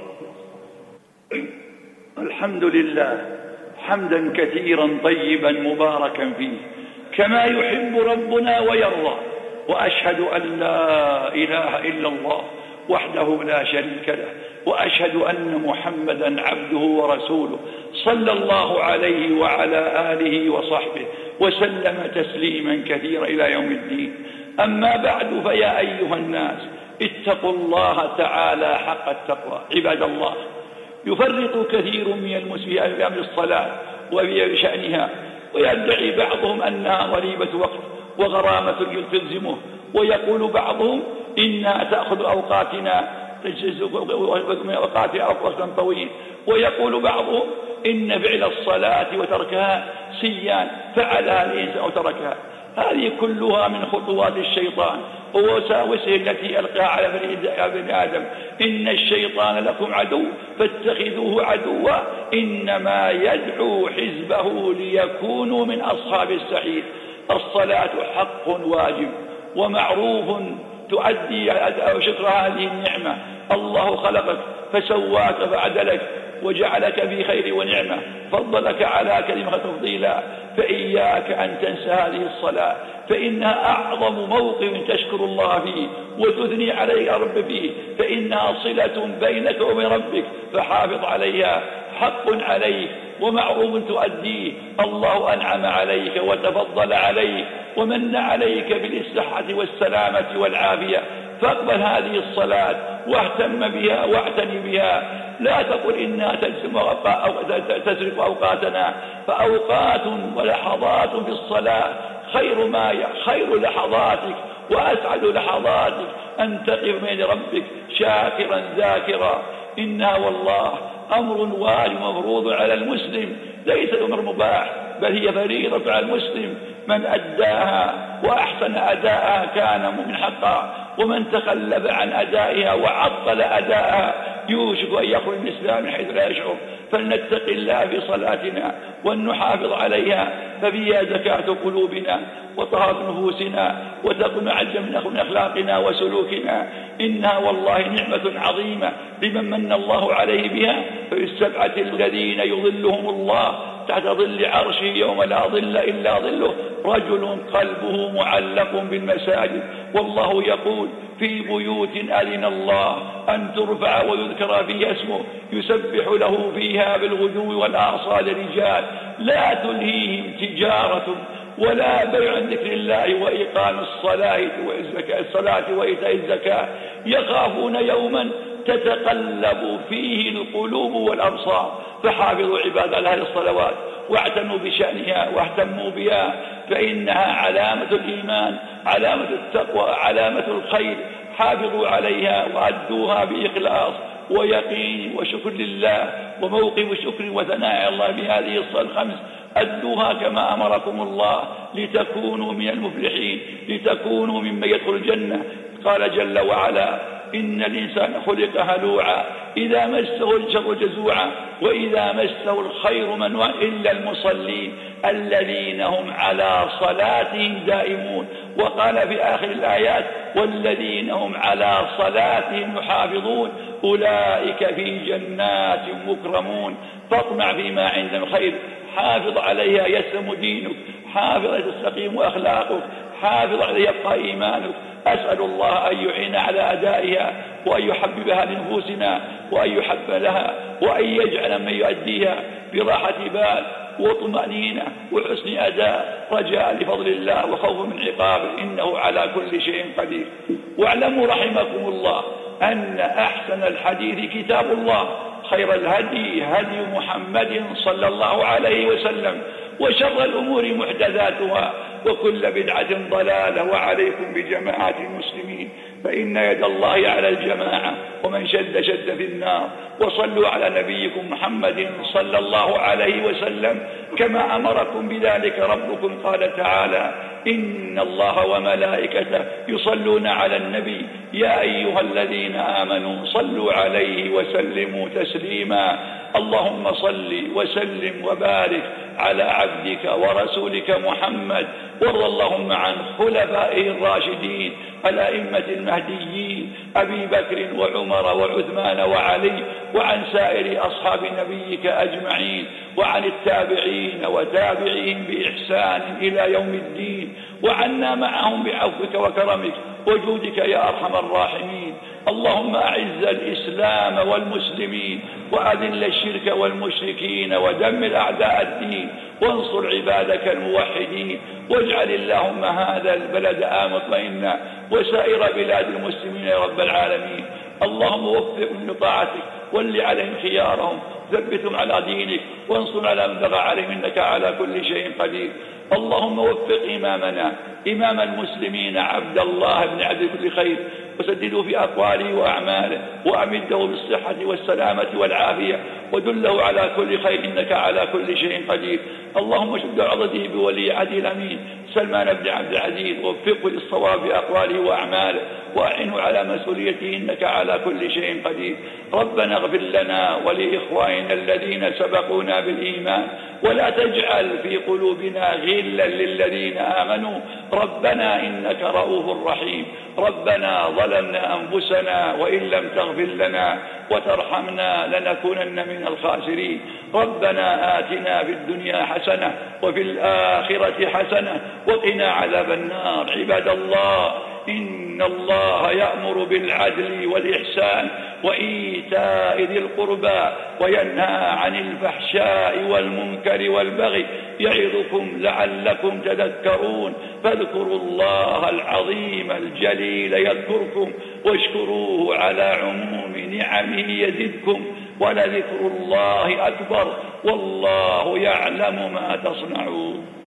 Speaker 1: الحمد لله حمدا كثيرا طيبا مباركا فيه كما يحب ربنا ويرضى، وأشهد أن لا إله إلا الله وحده لا شريك له، وأشهد أن محمدا عبده ورسوله صلى الله عليه وعلى آله وصحبه وسلم تسليما كثيرا إلى يوم الدين. أما بعد، فيا أيها الناس اتقوا الله تعالى حق التقوى. عباد الله، يفرط كثير من المسلمين في أمر الصلاة وفي شأنها، ويدعي بعضهم أنها ضريبة وقت وغرامة تلزمه، ويقول بعضهم إنها تأخذ أوقاتنا وقتا طويل، ويقول بعضهم إن فعل الصلاة وتركها سيان فعلها الإنسان أو تركها. هذه كلها من خطوات الشيطان ووساوسه التي ألقاها على بني آدم. إن الشيطان لكم عدو فاتخذوه عدوا إنما يدعو حزبه ليكونوا من أصحاب السعير. الصلاة حق واجب ومعروف تؤدي شكر هذه النعمة. الله خلقك فسواك فعدلك وجعلك في خير ونعمة، فضلك على كلمة تفضيلا، فإياك أن تنسى هذه الصلاة، فإنها أعظم موقف تشكر الله فيه وتثني عليه رب فيه، فإنها صلة بينك وبين ربك، فحافظ عليها. حق عليك ومعروف تؤديه. الله أنعم عليك وتفضل عليك ومن عليك بالصحة والسلامة والعافية، فاقبل هذه الصلاة واهتم بها واعتني بها. لا تقل إنها تسرق أوقاتنا، فأوقات ولحظات في الصلاة خير لحظاتك وأسعد لحظاتك أن تقف بين ربك شاكرا ذاكرا. إنها والله أمر واجب مفروض على المسلم، ليس أمر مباح بل هي فريضة على المسلم. من أداها وأحسن أداءها كان مؤمن حقا، ومن تخلف عن أدائها وعطل أدائها يوشك أن يخرج من الإسلام من حيث لا يشعر. فلنتق الله في صلاتنا وأن نحافظ عليها، ففيها زكاة قلوبنا وطهارة نفوسنا وتقوم عجا من أخلاقنا وسلوكنا. إنها والله نعمة عظيمة لمن من الله عليه بها. ففي السبعة الذين يظلهم الله تحت ظل عرشه يوم لا ظل إلا ظله رجل قلبه معلق بالمساجد. والله يقول في بيوت أذن الله أن ترفع ويذكر فيها اسمه يسبح له فيها بالغدو والآصال رجال لا تلهيهم تجارة ولا بيع عن ذكر الله وإقام الصلاة وإيتاء الزكاة يخافون يوما تتقلب فيه القلوب والأبصار. فحافظوا عباد الله الصلوات واعتنوا بشأنها واهتموا بها، فإنها علامة الإيمان، علامة التقوى، علامة الخير. حافظوا عليها وأدوها بإخلاص ويقين وشكر لله وموقف شكر وثناء الله بهذه الصلاة الخمس. أدوها كما أمركم الله لتكونوا من المفلحين، لتكونوا ممن يدخل الجنة. قال جل وعلا إن الإنسان خلق هلوعا إذا مسه الشر جزوعا وإذا مسه الخير منوعا إلا المصلين الذين هم على صلاتهم دائمون. وقال في آخر الآيات والذين هم على صلاتهم يحافظون أولئك في جنات مكرمون. فاطمع فيما عند الخير، حافظ عليها يسلم دينك، حافظ عليها تستقيم أخلاقك، حافظ عليها يبقى إيمانك. أسأل الله أن يعين على أدائها وأن يحببها لنفوسنا وأن يحب لها وأن يجعل من يؤديها براحة بال وطمأنينة وحسن أداء رجاء لفضل الله وخوف من عقابه إنه على كل شيء قدير. واعلموا رحمكم الله أن أحسن الحديث كتاب الله، خير الهدي هدي محمد صلى الله عليه وسلم، وشر الأمور محدثاتها وكل بدعة ضلالة. وعليكم بجماعة المسلمين فإن يد الله على الجماعة ومن شد شد في النار. وصلوا على نبيكم محمد صلى الله عليه وسلم كما أمركم بذلك ربكم. قال تعالى إن الله وملائكته يصلون على النبي يا أيها الذين آمنوا صلوا عليه وسلموا تسليما. اللهم صل وسلم وبارك على عبدك ورسولك محمد، وارض اللهم عن خلفائه الراشدين الأئمة المهديين أبي بكر وعمر وعثمان وعلي، وعن سائر أصحاب نبيك أجمعين، وعن التابعين وتابعين بإحسان إلى يوم الدين، وعنا معهم بعفوك وكرمك وجودك يا أرحم الراحمين. اللهم أعز الإسلام والمسلمين وأذل الشرك والمشركين ودمر أعداء الدين وانصر عبادك الموحدين. واجعل اللهم هذا البلد آمنا مطمئنا وسائر بلاد المسلمين يا رب العالمين. اللهم وفقهم لطاعتك ول عليهم خيارهم، ثبتهم على دينك وانصر على من بغى عليهم إنك على كل شيء قدير. اللهم وفق إمامنا إمام المسلمين عبد الله بن عبد كل خير، وسدده في أقواله وأعماله، وأمده بالصحة والسلامة والعافية، ودله على كل خير إنك على كل شيء قدير. اللهم شد عضده بولي عهده الأمين سلمان بن عبد العزيز، ووفقه للصواب بأقواله وأعماله، وأعنه على مسؤوليته إنك على كل شيء قدير. ربنا اغفر لنا ولإخواننا الذين سبقونا بالإيمان، ولا تجعل في قلوبنا غلا للذين آمنوا ربنا إنك رؤوف رحيم. ربنا ظلمنا أنفسنا وإن لم تغفر لنا وترحمنا لنكونن من الخاسرين. ربنا آتنا في الدنيا حسنة وفي الآخرة حسنة وقنا عذاب النار. عباد الله إن الله يأمر بالعدل والإحسان وإيتاء ذي القربى وينهى عن الفحشاء والمنكر والبغي يعظكم لعلكم تذكرون. فاذكروا الله العظيم الجليل يذكركم واشكروه على عموم نعمه يزدكم ولذكر الله أكبر والله يعلم ما تصنعون.